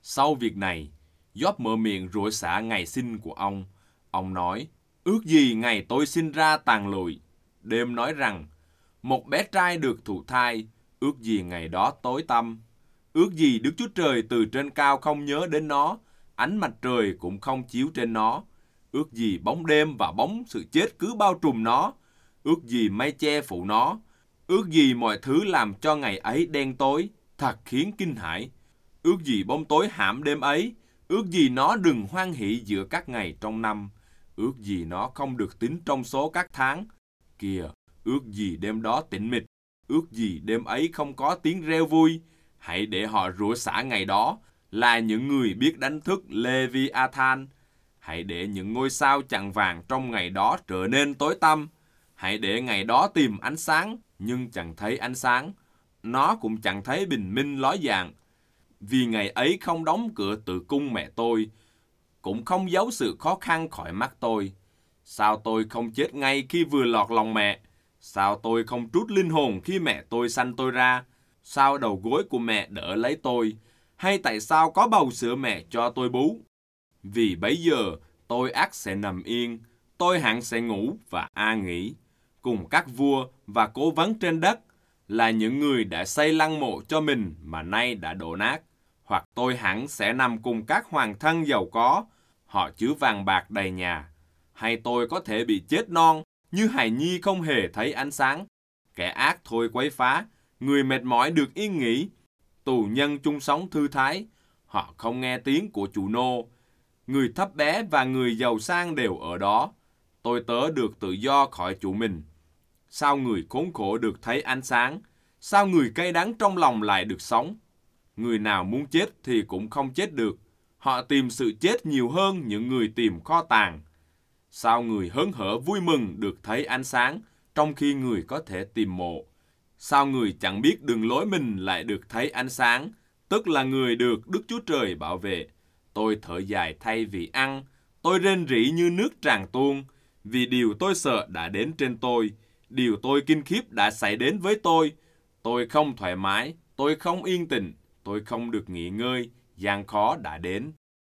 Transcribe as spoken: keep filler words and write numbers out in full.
Sau việc này, Job mở miệng rủa xả ngày sinh của ông. Ông nói, ước gì ngày tôi sinh ra tàn lụi. Đêm nói rằng, một bé trai được thụ thai, ước gì ngày đó tối tăm. Ước gì Đức Chúa Trời từ trên cao không nhớ đến nó, ánh mặt trời cũng không chiếu trên nó. Ước gì bóng đêm và bóng sự chết cứ bao trùm nó. Ước gì mây che phủ nó. Ước gì mọi thứ làm cho ngày ấy đen tối, thật khiến kinh hãi. Ước gì bóng tối hãm đêm ấy. Ước gì nó đừng hoan hỷ giữa các ngày trong năm. Ước gì nó không được tính trong số các tháng. Kìa, ước gì đêm đó tĩnh mịch. Ước gì đêm ấy không có tiếng reo vui. Hãy để họ rủa xả ngày đó, là những người biết đánh thức Leviathan. Hãy để những ngôi sao chạng vàng trong ngày đó trở nên tối tăm. Hãy để ngày đó tìm ánh sáng, nhưng chẳng thấy ánh sáng. Nó cũng chẳng thấy bình minh ló dạng. Vì ngày ấy không đóng cửa tử cung mẹ tôi, cũng không giấu sự khó khăn khỏi mắt tôi. Sao tôi không chết ngay khi vừa lọt lòng mẹ? Sao tôi không trút linh hồn khi mẹ tôi sanh tôi ra? Sao đầu gối của mẹ đỡ lấy tôi? Hay tại sao có bầu sữa mẹ cho tôi bú? Vì bấy giờ tôi ắt sẽ nằm yên, tôi hẳn sẽ ngủ và an nghỉ, cùng các vua và cố vấn trên đất, là những người đã xây lăng mộ cho mình mà nay đã đổ nát. Hoặc tôi hẳn sẽ nằm cùng các hoàng thân giàu có, họ chứa vàng bạc đầy nhà. Hay tôi có thể bị chết non, như hài nhi không hề thấy ánh sáng. Kẻ ác thôi quấy phá, người mệt mỏi được yên nghỉ. Tù nhân chung sống thư thái, họ không nghe tiếng của chủ nô. Người thấp bé và người giàu sang đều ở đó. Tôi tớ được tự do khỏi chủ mình. Sao người khốn khổ được thấy ánh sáng? Sao người cay đắng trong lòng lại được sống? Người nào muốn chết thì cũng không chết được. Họ tìm sự chết nhiều hơn những người tìm kho tàng. Sao người hớn hở vui mừng được thấy ánh sáng, trong khi người có thể tìm mộ? Sao người chẳng biết đường lối mình lại được thấy ánh sáng, tức là người được Đức Chúa Trời bảo vệ? Tôi thở dài thay vì ăn, tôi rên rỉ như nước tràn tuôn, vì điều tôi sợ đã đến trên tôi, điều tôi kinh khiếp đã xảy đến với tôi. Tôi không thoải mái, tôi không yên tĩnh, tôi không được nghỉ ngơi, gian khó đã đến.